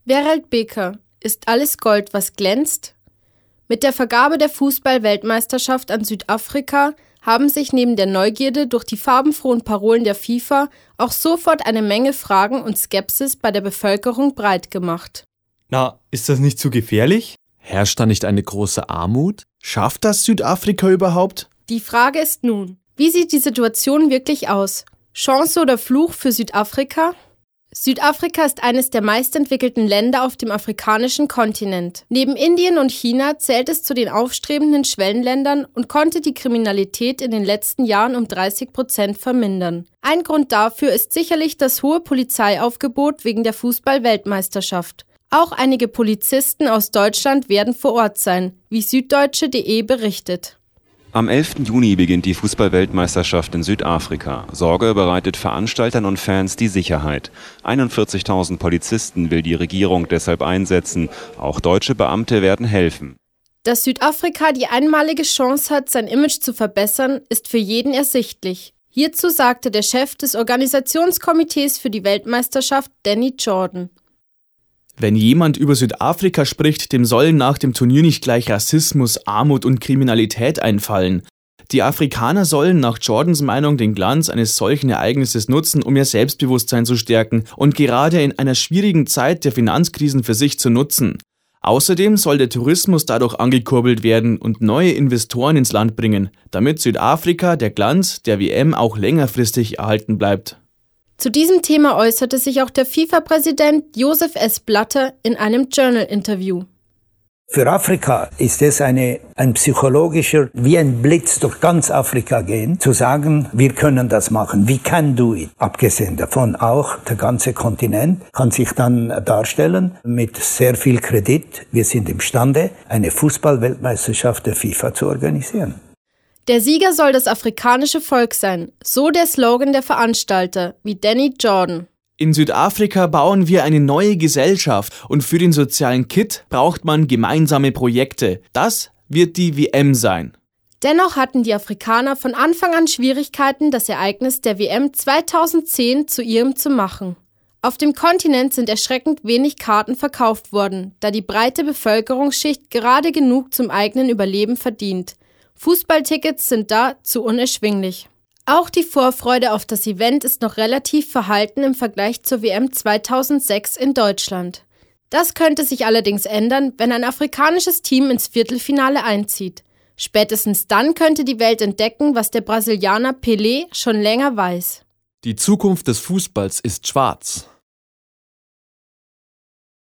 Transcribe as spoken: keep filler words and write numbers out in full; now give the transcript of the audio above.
Verelt Beker, ist alles Gold, was glänzt? Mit der Vergabe der Fußball-Weltmeisterschaft an Südafrika haben sich neben der Neugierde durch die farbenfrohen Parolen der FIFA auch sofort eine Menge Fragen und Skepsis bei der Bevölkerung breit gemacht. Na, ist das nicht zu gefährlich? Herrscht da nicht eine große Armut? Schafft das Südafrika überhaupt? Die Frage ist nun, wie sieht die Situation wirklich aus? Chance oder Fluch für Südafrika? Südafrika ist eines der meistentwickelten Länder auf dem afrikanischen Kontinent. Neben Indien und China zählt es zu den aufstrebenden Schwellenländern und konnte die Kriminalität in den letzten Jahren um dreißig Prozent vermindern. Ein Grund dafür ist sicherlich das hohe Polizeiaufgebot wegen der Fußball-Weltmeisterschaft. Auch einige Polizisten aus Deutschland werden vor Ort sein, wie süddeutsche punkt de berichtet. Am elften Juni beginnt die Fußball-Weltmeisterschaft in Südafrika. Sorge bereitet Veranstaltern und Fans die Sicherheit. einundvierzigtausend Polizisten will die Regierung deshalb einsetzen. Auch deutsche Beamte werden helfen. Dass Südafrika die einmalige Chance hat, sein Image zu verbessern, ist für jeden ersichtlich. Hierzu sagte der Chef des Organisationskomitees für die Weltmeisterschaft, Danny Jordan. Wenn jemand über Südafrika spricht, dem sollen nach dem Turnier nicht gleich Rassismus, Armut und Kriminalität einfallen. Die Afrikaner sollen nach Jordans Meinung den Glanz eines solchen Ereignisses nutzen, um ihr Selbstbewusstsein zu stärken und gerade in einer schwierigen Zeit der Finanzkrisen für sich zu nutzen. Außerdem soll der Tourismus dadurch angekurbelt werden und neue Investoren ins Land bringen, damit Südafrika der Glanz der W M auch längerfristig erhalten bleibt. Zu diesem Thema äußerte sich auch der FIFA-Präsident Joseph S. Blatter in einem Journal-Interview. Für Afrika ist es eine, ein psychologischer, wie ein Blitz durch ganz Afrika gehen, zu sagen, wir können das machen, we can do it. Abgesehen davon auch, der ganze Kontinent kann sich dann darstellen mit sehr viel Kredit. Wir sind imstande, eine Fußball-Weltmeisterschaft der FIFA zu organisieren. Der Sieger soll das afrikanische Volk sein, so der Slogan der Veranstalter, wie Danny Jordan. In Südafrika bauen wir eine neue Gesellschaft und für den sozialen Kit braucht man gemeinsame Projekte. Das wird die W M sein. Dennoch hatten die Afrikaner von Anfang an Schwierigkeiten, das Ereignis der W M zweitausendzehn zu ihrem zu machen. Auf dem Kontinent sind erschreckend wenig Karten verkauft worden, da die breite Bevölkerungsschicht gerade genug zum eigenen Überleben verdient. Fußballtickets sind da zu unerschwinglich. Auch die Vorfreude auf das Event ist noch relativ verhalten im Vergleich zur W M zweitausendsechs in Deutschland. Das könnte sich allerdings ändern, wenn ein afrikanisches Team ins Viertelfinale einzieht. Spätestens dann könnte die Welt entdecken, was der Brasilianer Pelé schon länger weiß. Die Zukunft des Fußballs ist schwarz.